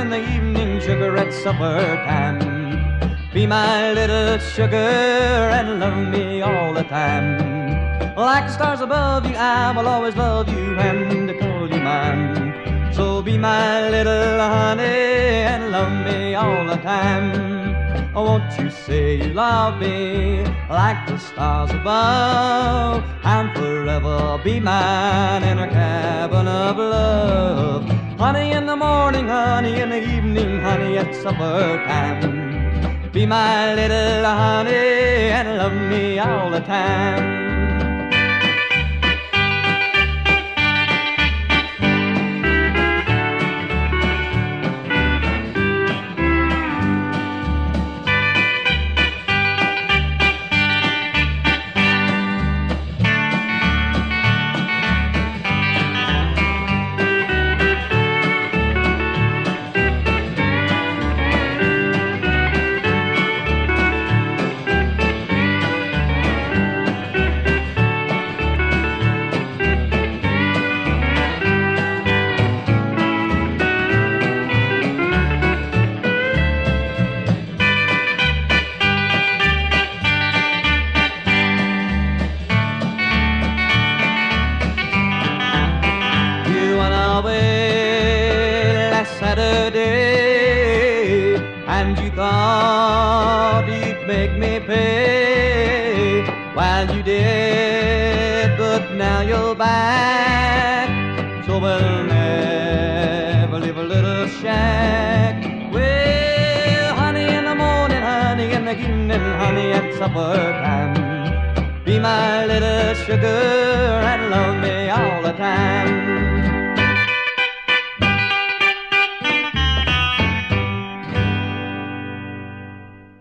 in the evening, sugar at supper time. Be my little sugar and love me all the time. Like the stars above you, I will always love you and call you mine. So be my little honey and love me all the time. Oh, won't you say you love me like the stars above, and forever be mine in a cabin of love. Honey in the morning, honey in the evening, honey at supper time. Be my little honey and love me all the time. Saturday, and you thought you'd make me pay. Well, you did, but now you're back, so we'll never leave a little shack. Well, honey in the morning, honey in the evening, honey at supper time. Be my little sugar and love me all the time.